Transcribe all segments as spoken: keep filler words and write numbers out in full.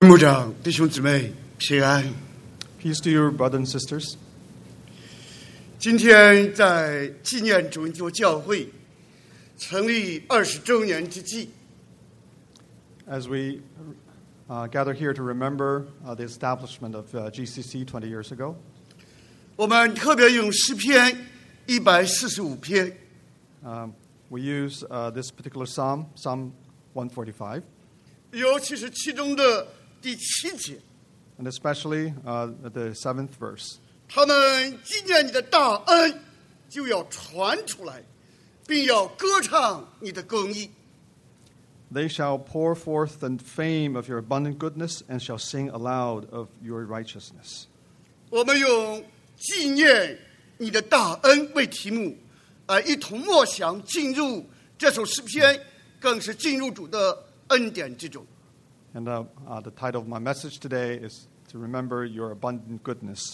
牧长、弟兄姊妹平安。 Peace to you, brothers and sisters. 今天在纪念主恩救教会成立二十周年之际， As we uh, gather here to remember uh, the establishment of uh, G C C twenty years ago, 我们特别用诗篇一百四十五篇， um, we use uh, this particular psalm, Psalm one forty-five, 尤其是其中的第七节， and especially uh, the seventh verse. 他们纪念你的大恩，就要传出来，并要歌唱你的公义。 They shall pour forth the fame of your abundant goodness and shall sing aloud of your righteousness. 我们用纪念你的大恩为题目，呃，一同默想进入这首诗篇，更是进入主的恩典之中。 And uh, uh, the title of my message today is to remember your abundant goodness.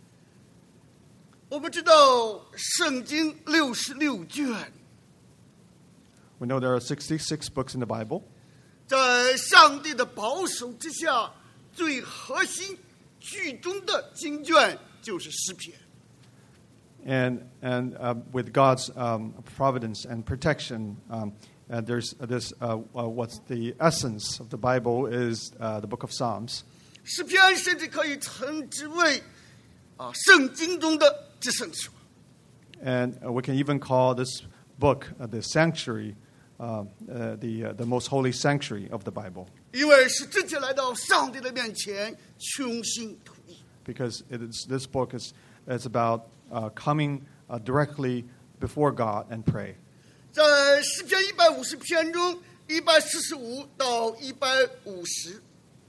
我们知道圣经六十六卷， We know there are sixty-six books in the Bible. 在上帝的保守之下，最核心剧中的经卷就是诗篇。 And and uh, with God's um, providence and protection, um, uh, there's this uh, uh, what's the essence of the Bible is uh, the book of Psalms. 诗篇甚至可以称之为啊圣经中的至圣所。 And uh, we can even call this book uh, the sanctuary, uh, uh, the uh, the most holy sanctuary of the Bible, 因为是直接来到上帝的面前倾心吐意。 because it is, this book is is about uh, coming uh, directly before God and pray. 在诗篇一百五十篇中，一百四十五到一百五十，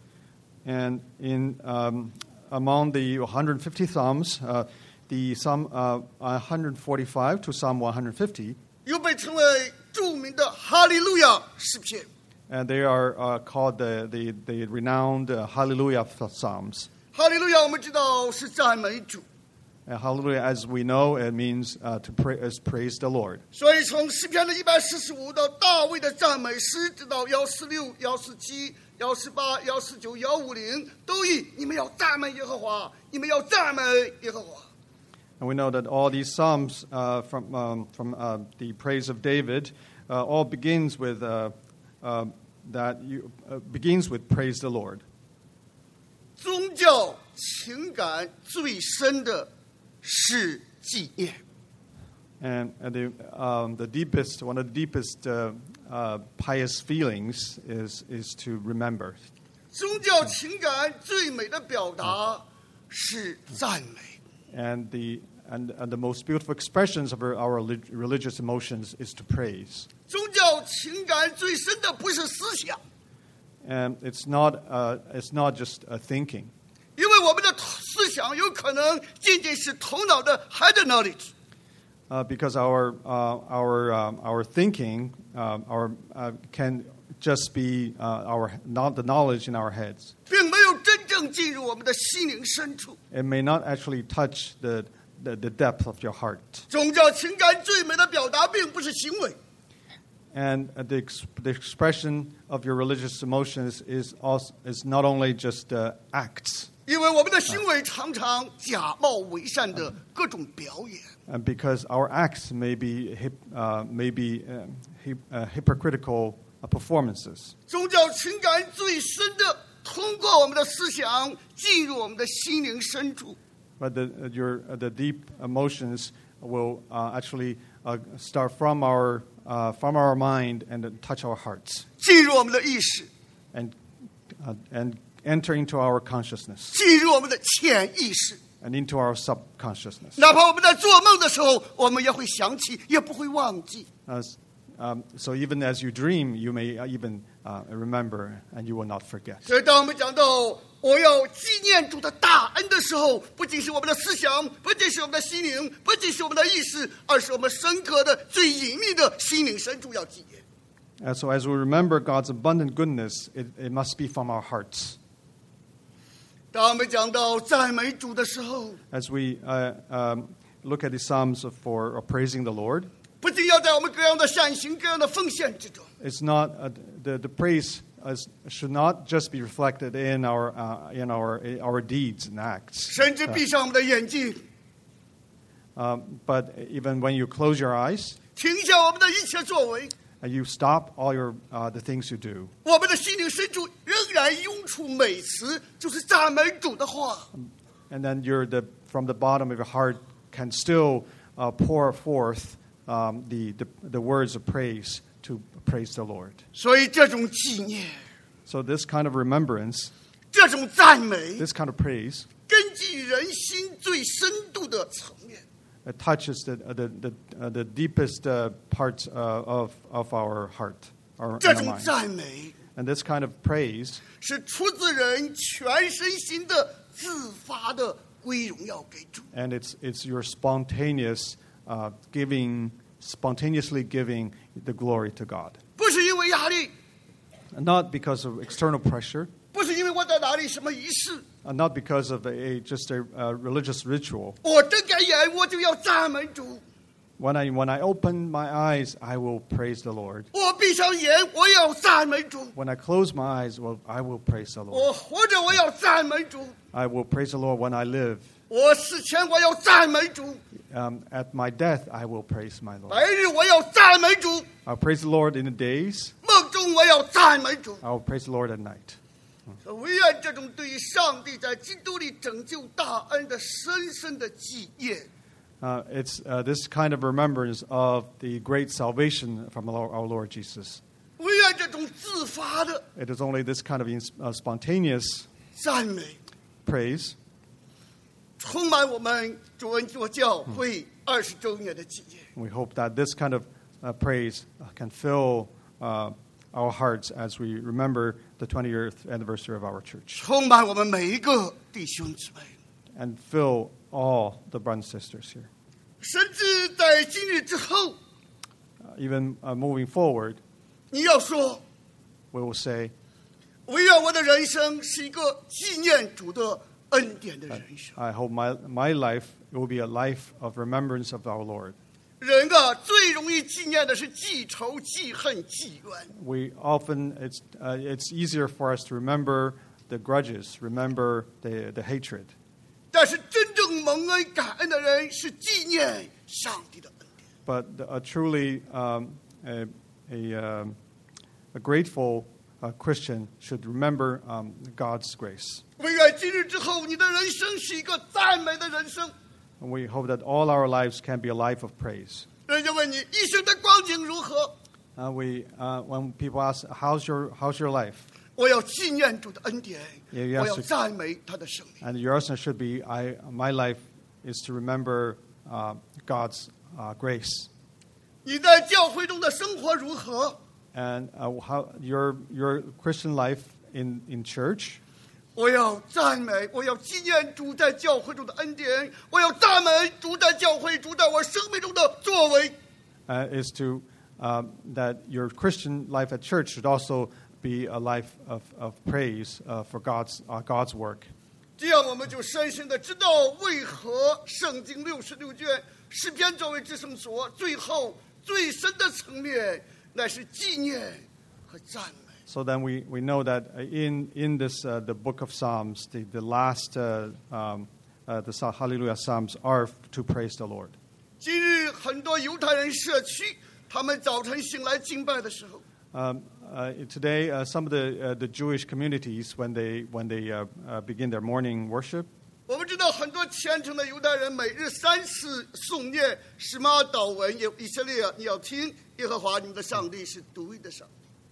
And in um, among the one hundred fifty Psalms, uh, the Psalm uh, one forty-five to Psalm one fifty, 又被称为著名的哈利路亚诗篇。 and they are uh, called the, the, the renowned uh, Hallelujah Psalms. 哈利路亚，我们知道是赞美主， And Hallelujah, as we know, it means uh, to pray, is praise the Lord. 所以从诗篇的一百四十五到大卫的赞美诗，直到幺四六、幺四七、幺四八、幺四九、幺五零，都以你们要赞美耶和华，你们要赞美耶和华。 And we know that all these psalms uh, from um, from uh, the praise of David uh, all begins with uh, uh, that you uh, begins with praise the Lord. 宗教情感最深的是纪念。 And uh, the um, the deepest one of the deepest uh, uh, pious feelings is is to remember. 宗教情感最美的表达是赞美。 And the and, and the most beautiful expressions of our, our relig- religious emotions is to praise. 宗教情感最深的不是思想， And it's not uh, it's not just a thinking, 因为我们的思想有可能仅仅是头脑的 head knowledge， uh, because our uh, our um, our thinking um, our uh, can just be uh, our not the knowledge in our heads. 并没有真正进入我们的心灵深处。 It may not actually touch the the, the depth of your heart. 宗教情感最美的表达并不是行为， And uh, the, ex- the expression of your religious emotions is also is not only just uh, acts, 因为我们的行为常常假冒伪善的各种表演。 and because our acts may be hip, uh, may be um, hip, uh, hypocritical uh, performances. 宗教情感最深的，通过我们的思想进入我们的心灵深处。 But the uh, your uh, the deep emotions will uh, actually uh, start from our uh, from our mind and uh, touch our hearts 进入我们的意识， and uh, and enter into our consciousness 进入我们的潜意识。 and into our subconsciousness. 哪怕我们在做梦的时候，我们也会想起，也不会忘记。 As, um, so even as you dream, you may even uh, remember and you will not forget. 所以，当我们讲到我要纪念主的大恩的时候，不仅是我们的思想，不仅是我们的心灵，不仅是我们的意识，而是我们深刻的、最隐秘的心灵深处要纪念。 And so as we remember God's abundant goodness, it, it must be from our hearts. 当我们讲到赞美主的时候， As we uh, um, look at the Psalms for uh, praising the Lord, 不仅要在我们各样的善行、各样的奉献之中， it's not uh, the, the praise is, should not just be reflected in our uh, in our our deeds and acts. 甚至闭上我们的眼睛， Um, but even when you close your eyes, 停下我们的一切作为， and you stop all your uh, the things you do, 我们的心灵深处仍然涌出美词，就是赞美主的话。 and then you're the from the bottom of your heart can still uh, pour forth um, the, the the words of praise to praise the Lord. 所以这种纪念， So this kind of remembrance, 这种赞美， this kind of praise, 根据人心最深度的层面。 it touches the uh, the the, uh, the deepest uh, parts uh, of of our heart, our, 这 our 种 mind. 赞美 And this kind of praise 是出自人全身心的自发的归荣耀给主。 and it's it's your spontaneous uh, giving, spontaneously giving the glory to God, 不是因为压力， and not because of external pressure, 不是因为我在哪里什么仪式， and not because of a just a, uh religious ritual. 我睁开眼我就要赞美主， When I when I open my eyes, I will praise the Lord. 我闭上眼我要赞美主， When I close my eyes, well, I will praise the Lord. 我活着我要赞美主， I will praise the Lord when I live. 我死前我要赞美主， Um, at my death, I will praise my Lord. 白日我要赞美主， I'll praise the Lord in the days. 梦中我要赞美主。 I will praise the Lord at night. 唯愿这种对于上帝在基督里拯救大恩的深深的纪念， Uh, it's uh, this kind of remembrance of the great salvation from our our Lord Jesus. 唯愿这种自发的 It is only this kind of ins- uh, spontaneous 赞美 praise 充满我们主恩座教会二十周年的纪念。 We hope that this kind of uh, praise uh, can fill uh, our hearts as we remember the twentieth anniversary of our church 充满我们每一个弟兄姊妹， and fill all the brothers and sisters here. 甚至在今日之后， Uh, even uh, moving forward, 你要说， we will say, 唯愿我的人生是一个纪念主的恩典的人生。 I hope my, my life will be a life of remembrance of our Lord. 人啊，最容易纪念的是记仇、记恨、记怨。 We often, it's, uh, it's easier for us to remember the grudges, remember the, the hatred. 但是真正蒙恩感恩的人是纪念上帝的恩典。 But a truly um, a, a, um, a grateful uh, Christian should remember um, God's grace. 唯愿今日之后，你的人生是一个赞美的人生。 And we hope that all our lives can be a life of praise. 人家问你一生的光景如何？ Uh, we, uh, when people ask, how's your, how's your life? 我要纪念主的恩典， Yeah, you have 我要 to- 赞美他的生命。 And your answer should be, I, my life is to remember uh, God's uh, grace. 你在教会中的生活如何？ And uh, how, your, your Christian life in, in church, 我要赞美，我要纪念主在教会中的恩典，我要赞美主在教会、主在我生命中的作为。 uh, is to, um, that your Christian life at church should also be a life of, of praise uh, for God's, uh, God's work. 这样我们就深深的知道为何圣经六十六卷诗篇作为至圣所，最后最深的层面乃是纪念和赞美。 So then we, we know that in, in this, uh, the book of Psalms, the, the last, uh, um, uh, the Sa- Hallelujah Psalms are to praise the Lord. 今日很多犹太人社区，他们早晨醒来敬拜的时候， Um, uh, today, uh, some of the, uh, the Jewish communities, when they, when they uh, uh, begin their morning worship, 我们知道很多虔诚的犹太人每日三次诵念什么祷文，有以色列，你要听耶和华你们的上帝是独一的上帝。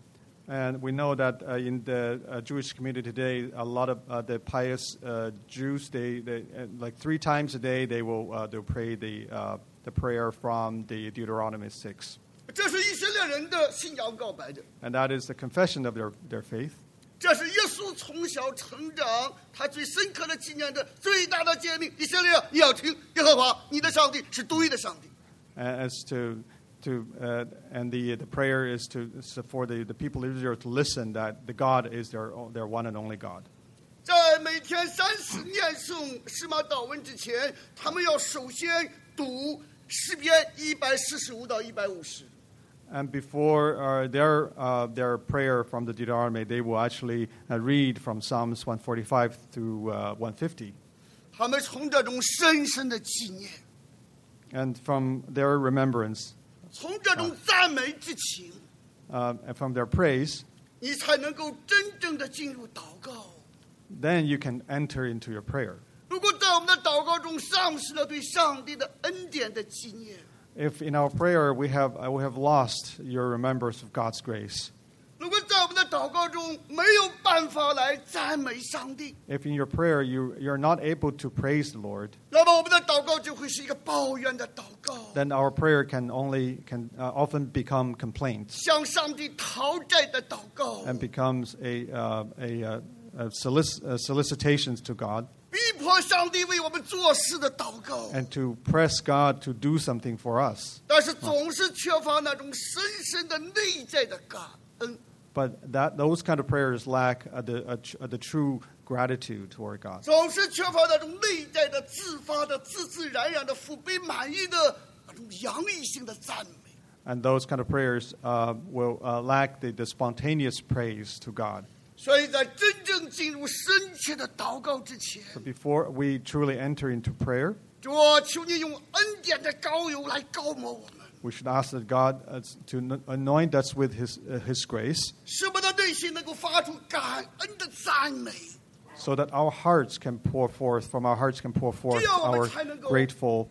and we know that uh, in the uh, Jewish community today, a lot of uh, the pious uh, Jews, they, they uh, like three times a day, they will uh, they'll pray the uh, the prayer from the Deuteronomy six, 这是以色列人的信仰告白的， and that is the confession of their, their faith. 这是耶稣从小成长他最深刻的纪念的最大的诫命。以色列，你要听耶和华你的上帝是独一的上帝。 As to to uh, and the the prayer is to is for the, the people of Israel to listen that the God is their their one and only God. 在每天三次念诵诗玛祷文之前，他们要首先读诗篇一百四十五到一百五十。 And before uh, their uh, their prayer from the Deuteronomy, they will actually uh, read from Psalms one forty-five through uh, one fifty. 他们从这种深深的纪念， And from their remembrance, 从这种赞美之情， uh, and from their praise, 你才能够真正的进入祷告。 then you can enter into your prayer. 如果在我们的祷告中丧失了对上帝的恩典的纪念， If in our prayer we have uh, we have lost your remembrance of God's grace, 如果在我们的祷告中没有办法来赞美上帝， if in your prayer you you're not able to praise the Lord, 那么我们的祷告就会是一个抱怨的祷告， then our prayer can only can uh, often become complaints 向上帝讨债的祷告， and becomes a uh, a, uh, a solic- uh, solicitations to God 逼迫上帝为我们做事的祷告， and to press God to do something for us. 但是总是缺乏那种深深的内在的感恩。 But that those kind of prayers lack uh, the uh, tr- uh, the true gratitude toward God. 总是缺乏那种内在的、自发的、自自然然的、腹背满意的那种洋溢性的赞美。 And those kind of prayers uh, will uh, lack the, the spontaneous praise to God. 所以在真正进入深切的祷告之前， So before we truly enter into prayer, 主啊，求你用恩典的膏油来膏抹我们， we should ask that God uh, to n- anoint us with His uh, His grace, 使我们的内心能够发出感恩的赞美。 so that our hearts can pour forth, from our hearts can pour forth our grateful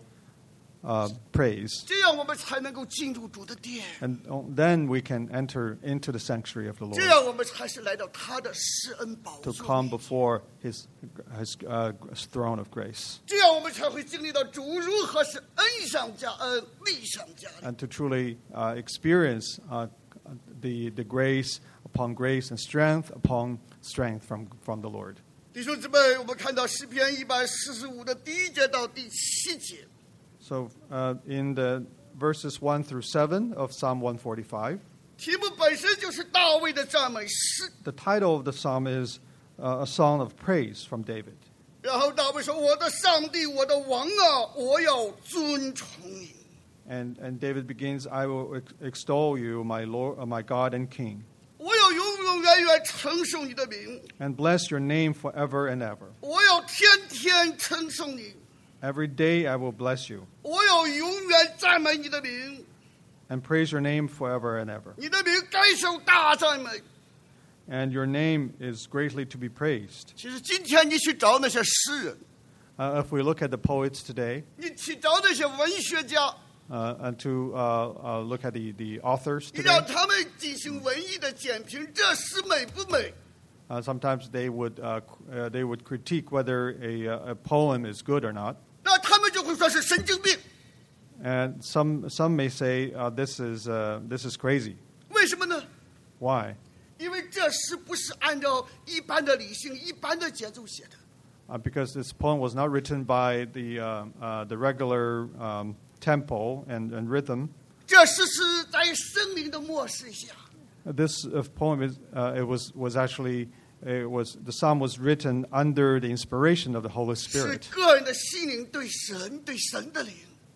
uh, praise. 这样我们才能够进入主的殿， And then we can enter into the sanctuary of the 这 Lord, 样我们才是来到他的施恩宝 to 座 come 面前， before His His uh, throne of grace, 这样我们才会经历到主如何是恩上加恩，利上加利。 and to truly uh, experience uh, the the grace upon grace and strength upon strength from from the Lord. 弟兄姊妹，我们看到诗篇一百四十五的第一节到第七节， So uh, in the verses one through seven of Psalm one forty-five, 题目本身就是大卫的赞美诗。 the title of the psalm is uh, a song of praise from David. 然后大卫说：“我的上帝，我的王啊，我要尊崇你。 And and David begins, I will ex- extol you, my Lord, uh, my God and King, 我要永永远远称颂你的名， and bless your name forever and ever. 我要天天称颂你， Every day I will bless you 我要永远赞美你的名， and praise your name forever and ever. 你的名该受大赞美。” And your name is greatly to be praised. 其实今天你去找那些诗人， Uh, if we look at the poets today, 你去找那些文学家， uh, and to uh, uh, look at the, the authors 你 today, 让他们进行文艺的简评，这诗美不美？ uh, sometimes they would uh, qu- uh, they would critique whether a, uh, a poem is good or not. 那他们就会说是神经病。 And some some may say uh, this is uh, this is crazy. 为什么呢？ Why? 因为这诗不是按照一般的理性、一般的节奏写的。 Uh, because this poem was not written by the uh, uh, the regular um, tempo and, and rhythm. 这诗是在生命的漠视下， This uh, poem is uh, it was was actually it was the psalm was written under the inspiration of the Holy 是 Spirit, 个人的心灵对神、对神的灵，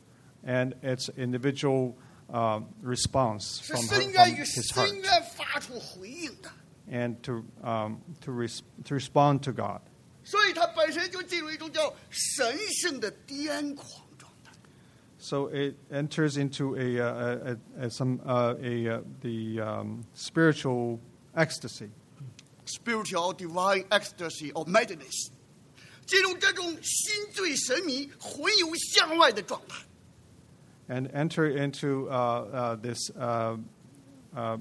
and it's individual uh, response 是 from, her, 深 from 渊与 his 深 heart, 渊发出回应的。 and to um, to res- to respond to God. 所以它本身就进入一种叫神圣的癫狂状态。 So it enters into a, uh, a, a some uh, a uh, the um, spiritual ecstasy, spiritual divine ecstasy or madness， 进入这种心醉神迷、魂游向外的状态。 and enter into uh, uh, this uh, uh,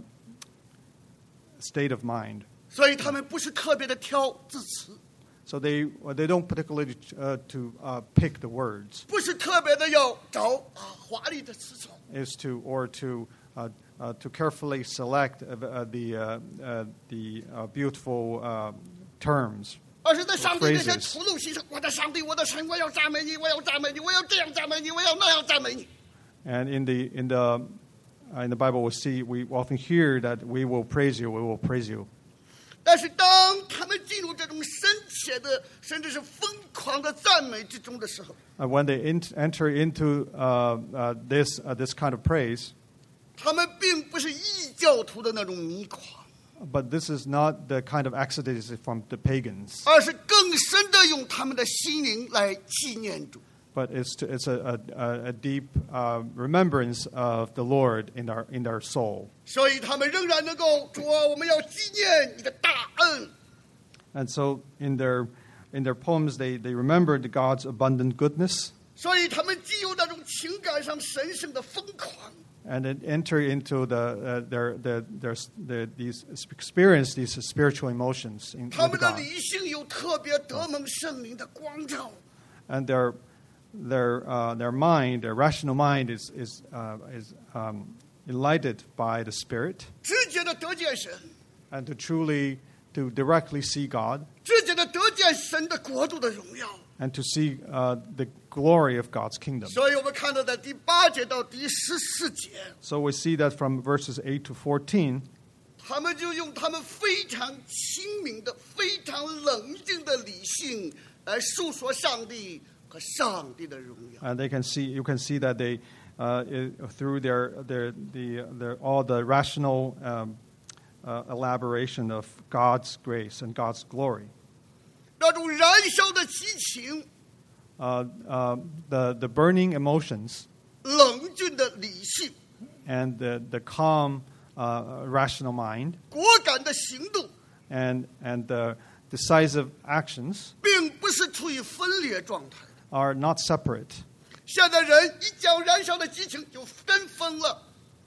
state of mind. 所以他们不是特别的挑字词， So they they don't particularly uh, to uh, pick the words, 不是特别的要找啊华丽的词藻， is to or to uh, uh, to carefully select uh, uh, the uh, uh, the uh, beautiful uh, terms, 而是在上帝面前 phrases. 吐露心声：我的上帝，我的神，我要赞美你，我要赞美你，我要这样赞美你，我要那样赞美你。 And in the in the uh, in the Bible, we see we often hear that we will praise you, we will praise you. 但是当他们进入这种深切的，甚至是疯狂的赞美之中的时候， Uh, when they in, enter into uh, uh, this uh, this kind of praise, 他们并不是异教徒的那种迷狂， But this is not the kind of exodus from the pagans, 而是更深的用他们的心灵来纪念主。 but it's, to, it's a, a, a deep uh, remembrance of the Lord in our, in their soul. 所以他们仍然能够，主啊，我们要纪念你的大恩。 And so in their, in their poems, they, they remembered God's abundant goodness, 所以他们既有那种情感上神圣的疯狂， and then enter into the, uh, their, their, their, their, these experience these spiritual emotions in, 他 with 们的 God. 理性有特别得蒙圣灵的光照， And their, their, uh, their mind, their rational mind is, is, uh, is um, enlightened by the Spirit, 直接的得见神， and to truly, to directly see God, 直接的得见神的国度的荣耀。 and to see uh, the glory of God's kingdom. 所以我们看到在第八节到第十四节， So we see that from verses eight to fourteen, 他们就用他们非常清明的、非常冷静的理性来述说上帝和上帝的荣耀。 and they can see, you can see that they, uh, i- through their, their, the, their, all the rational um, uh, elaboration of God's grace and God's glory. 那种燃烧的激情、 Uh, uh, the, the burning emotions 冷峻的理性、 and the, the calm, uh, rational mind 果敢的行动， and, and the decisive actions 并不是处于分裂状态。 are not separate. 现在人一讲燃烧的激情就跟风了，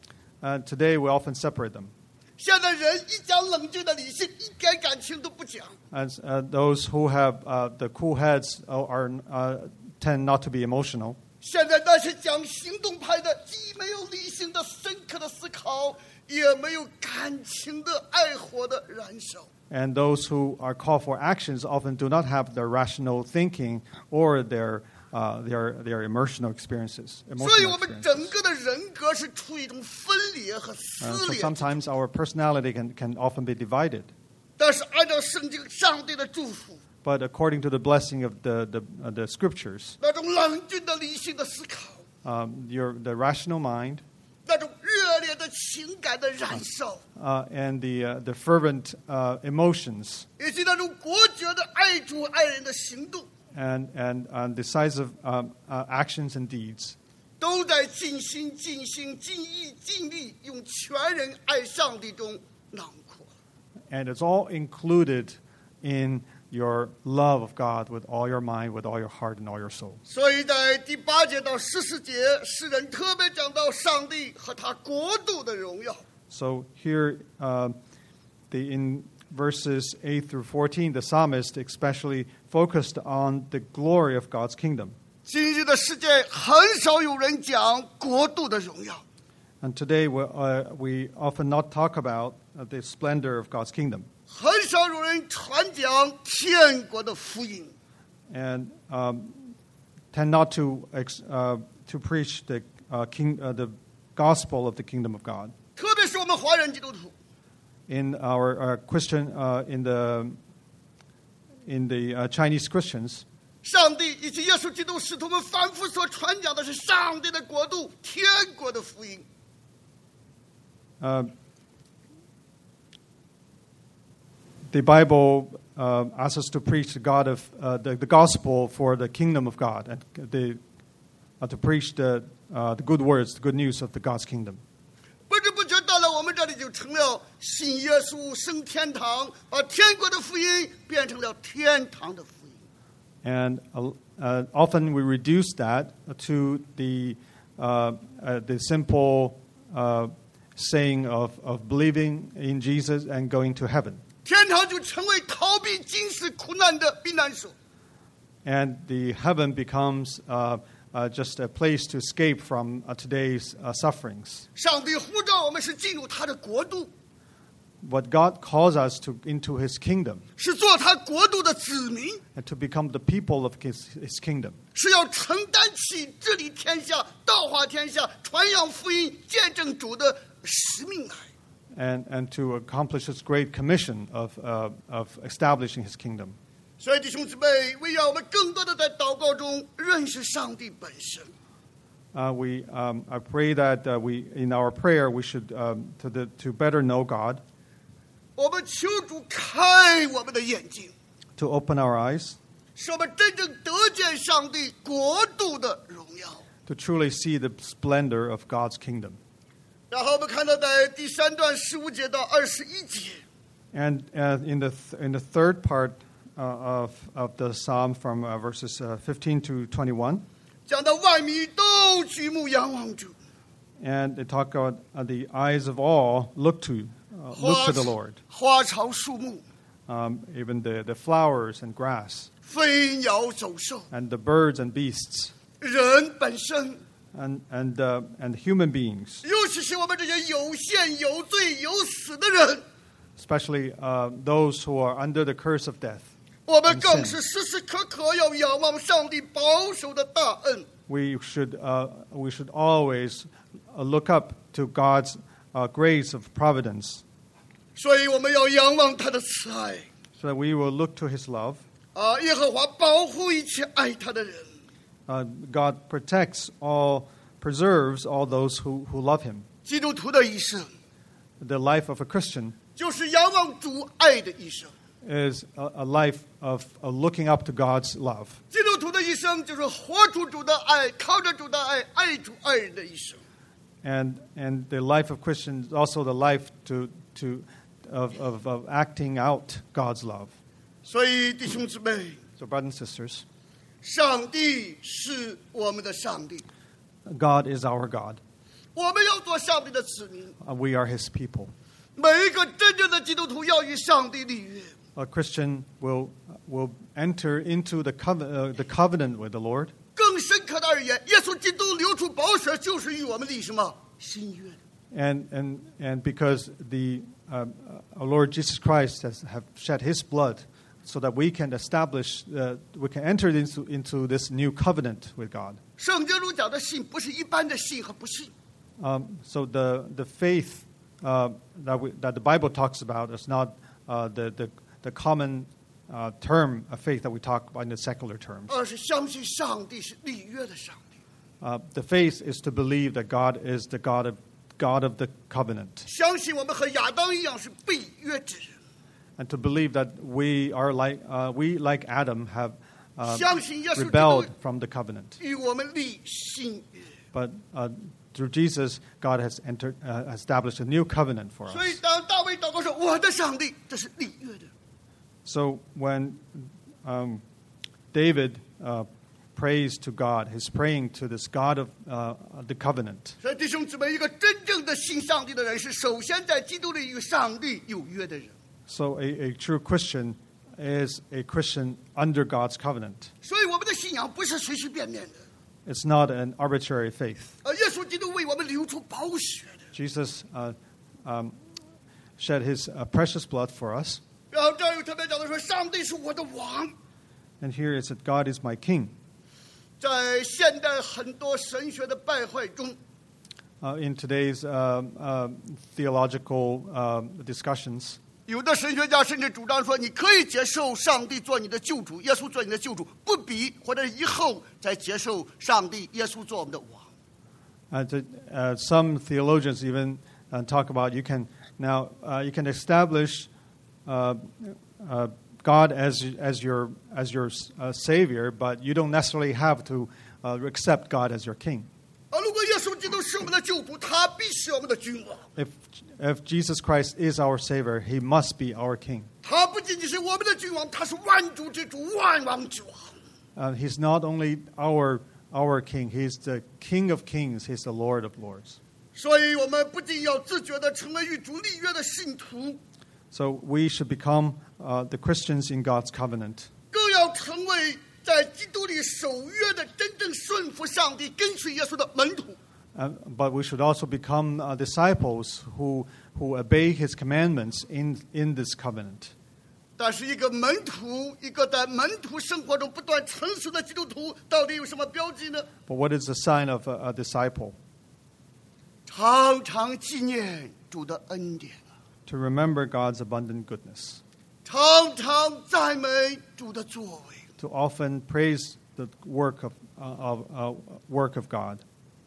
Uh, today we often separate them. 现在人一讲冷峻的理性，一点感情都不讲。 As uh, those who have uh, the cool heads are, uh, tend not to be emotional. 现在那些讲行动派的，既没有理性的深刻的思考，也没有感情的爱火的燃烧。 And those who are called for actions often do not have their rational thinking or their, uh, their, their emotional experiences. 所以 Emotional 我们 experiences. 整个的人格是处于一种分裂和 Uh, 撕 so 裂。 sometimes our personality can, can often be divided. 但是按照圣经上帝的祝福， But according to the blessing of the, the, uh, the scriptures, 那种冷峻的理性的思考， um, your, the rational mind 那种热烈的情感的燃烧， uh, and the, uh, the fervent uh, emotions 以及那种果决的爱主爱人的行动， and, and uh, decisive um, uh, actions and deeds 都在尽心尽心尽意尽力用全人爱上帝中囊括。 and it's all included in your love of God with all your mind, with all your heart, and all your soul. 所以在第八节到十四节，诗人特别讲到上帝和他国度的荣耀。 So here, uh, the, in verses eight through fourteen, the psalmist especially focused on the glory of God's kingdom. 今日的世界很少有人讲国度的荣耀， And today we, uh, we often not talk about uh, the splendor of God's kingdom. 很少有人传讲天国的福音。 And um, tend not to, ex, uh, to preach the, uh, king, uh, the gospel of the kingdom of God. 特别是我们华人基督徒， In our uh, Christian, uh, in the, in the uh, Chinese Christians, 上帝以及耶稣基督使徒们反复所传讲的是上帝的国度、天国的福音。 uh, the Bible uh, asks us to preach the God of uh, the, the gospel for the kingdom of God, and the, uh, to preach the, uh, the good words, the good news of the God's kingdom. 不知不觉到了我们这里就成了信耶稣升天堂，把天国的福音变成了天堂的福音。 And uh, uh, often we reduce that to the, uh, uh, the simple uh, saying of, of believing in Jesus and going to heaven. 天堂就成为逃避今世苦难的避难所。 And the heaven becomes uh, uh, just a place to escape from uh, today's uh, sufferings. 上帝呼召我们是进入他的国度， What God calls us to into His kingdom 是做他国度的子民， and to become the people of His, his kingdom, 是要承担起治理天下、道化天下、传扬福音、见证主的使命来。 and, and to accomplish His great commission of, uh, of establishing His kingdom. 所以弟兄姊妹，为让我们更多的在祷告中认识上帝本身。 uh, we um, I pray that uh, we in our prayer we should um, to the to better know God, 我们求主开我们的眼睛， to open our eyes, 使我们真正得见上帝国度的荣耀。 to truly see the splendor of God's kingdom. 然后我们看到在第三段十五节到二十一节， And uh, in the th- in the third part uh, of of the psalm from uh, verses uh, fifteen to twenty-one, 讲到万民都举目仰望主， and they talk about uh, the eyes of all look to uh, look 花 to the Lord, 花草树木、 um, even the the flowers and grass, 飞鸟走兽、 and the birds and beasts, 人本身， and and uh, and human beings, 尤其是我们这些有限、有罪、有死的人， especially uh, those who are under the curse of death. 我们更是时时刻刻要仰望上帝保守的大恩。 We should uh, we should always uh, look up to God's uh, grace of providence, 所以我们要仰望他的慈爱 so that we will look to His love. 啊！耶和华保护一切爱他的人。 Uh, God protects all, preserves all those who, who love Him. 基督徒的一生 The life of a Christian 就是仰望主爱的一生， is a, a life of, of looking up to God's love. 基督徒的一生就是活出主的爱，靠着主的爱，爱主爱人的一生。 And and the life of Christians is also the life to to of, of, of acting out God's love. 所以弟兄姊妹， So brothers and sisters, 上帝是我们的上帝， God is our God. 我们要做上帝的子民。 Uh, we are His people. 每一个真正的基督徒要与上帝立约。 A Christian will will enter into the covenant, uh, the covenant with the Lord. 更深刻的而言，耶稣基督流出宝血，就是与我们立什么新约。 And and and because the um, uh, our Lord Jesus Christ has have shed His blood, so that we can establish, uh, we can enter into into this new covenant with God. 圣经中讲的信，不是一般的信和不信， Um, so the the faith uh, that we, that the Bible talks about is not uh, the the the common uh, term of faith that we talk about in the secular terms. 而是相信上帝是立约的上帝， Uh, the faith is to believe that God is the God of God of the covenant, 相信我们和亚当一样是被约之人， and to believe that we are like uh, we like Adam have uh, 相信耶稣基 rebelled 督 from the covenant. 与我们立新约。 But uh, through Jesus, God has entered, uh, established a new covenant for 所以 us. 当大卫祷告说：“我的上帝，这是立约的。” So when um, David uh, prays to God, he's praying to this God of uh, the covenant. 所以弟兄姊妹，一个真正的信上帝的人，是首先在基督里与上帝有约的人。 So a, a true Christian is a Christian under God's covenant. 所以我们的信仰不是随随便便的。 It's not an arbitrary faith. 呃，耶稣基督为我们流出宝血的。 Jesus uh, um, shed his uh, precious blood for us. 然后这儿又特别讲的说：“上帝是我的王。” And here it said, God is my king. 在现代很多神学的败坏中， Uh, in today's uh, uh, theological uh, discussions, 有的神学家甚至主张说，你可以接受上帝做你的救主，耶稣做你的救主，不必或者以后再接受上帝、耶稣做我们的王。 uh, to, uh, some theologians even uh, talk about you can now uh, you can establish uh, uh, God as as your as your uh, savior, but you don't necessarily have to uh, accept God as your king. 而如果耶稣基督是我们的救主，他必是我们的君王。 If if Jesus Christ is our savior, he must be our king. 他不仅仅是我们的君王，他是万主之主、万王之王。 Uh, he's not only our our king; he's the King of Kings. He's the Lord of Lords. 所以，我们不仅要自觉地成为与主立约的信徒， So we should become uh, the Christians in God's covenant. 更要成为在基督里守约的真正顺服上帝、跟随耶稣的门徒。 Uh, but we should also become uh, disciples who who obey His commandments in in this covenant. 但是，一个门徒，一个在门徒生活中不断成熟的基督徒，到底有什么标记呢？ But what is the sign of a, a disciple? 常常纪念主的恩典， To remember God's abundant goodness. 常常赞美主的作为。 To often praise the work of uh, of uh, work of God.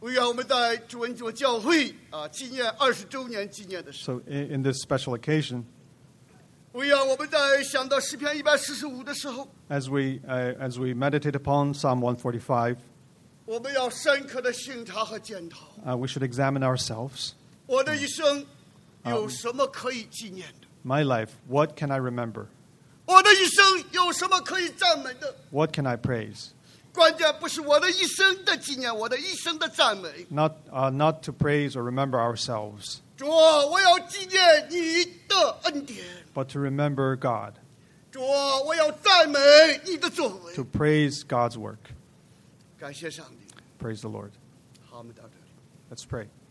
我愿我们在主恩主教会啊纪念二十周年纪念的时候， So in, in this special occasion, 我愿我们在想到诗篇一百四十五的时候， as we uh, as we meditate upon Psalm one forty-five, 我们要深刻的省察和检讨， uh, we should examine ourselves. 我的一生有什么可以纪念的？ My life, what can I remember? 我的一生有什么可以赞美的？ What can I praise? 关键不是我的一生的纪念，我的一生的赞美。 Not uh, not to praise or remember ourselves, 主啊，我要纪念你的恩典。 but to remember God, 主啊，我要赞美你的作为。 to praise God's work. 感谢上帝， Praise the Lord. 好，我们到这里。 Let's pray.